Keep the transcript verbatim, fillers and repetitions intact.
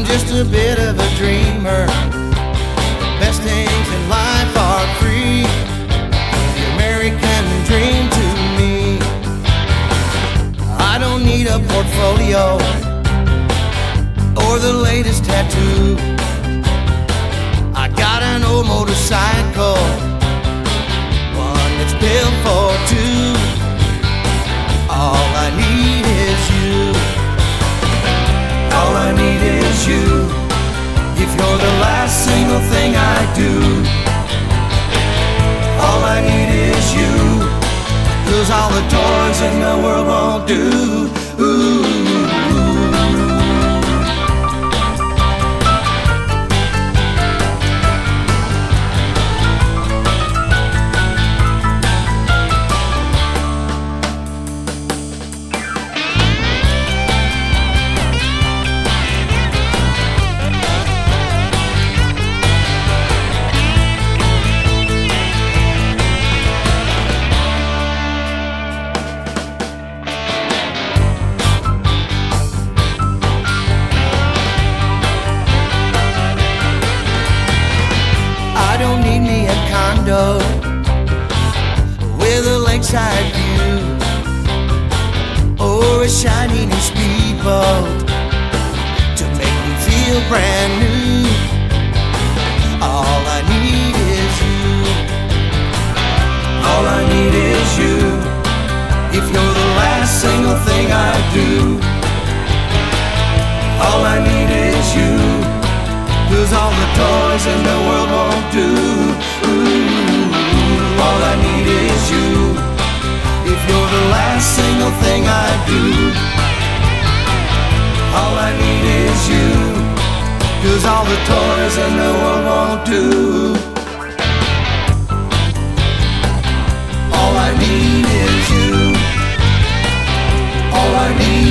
just a bit of a dreamer. Best things in life are free. The American dream to me. I don't need a portfolio or the latest tattoo. I got an old motorcycle, one that's built for two. All I need is you. All I need is you. If you're the last single thing I do, all I need is you. 'Cause all the toys in the world won't do. Ooh. I don't need me a condo with a lakeside view or a shiny new speedboat to make me feel brand new. All I need is you. All I need is you. If you're the last single thing I do, all I need is you. 'Cause all the toys in the world won't do. Ooh, all I need is you. If you're the last single thing I do, all I need is you. 'Cause all the toys in the world won't do. All I need is you. All I need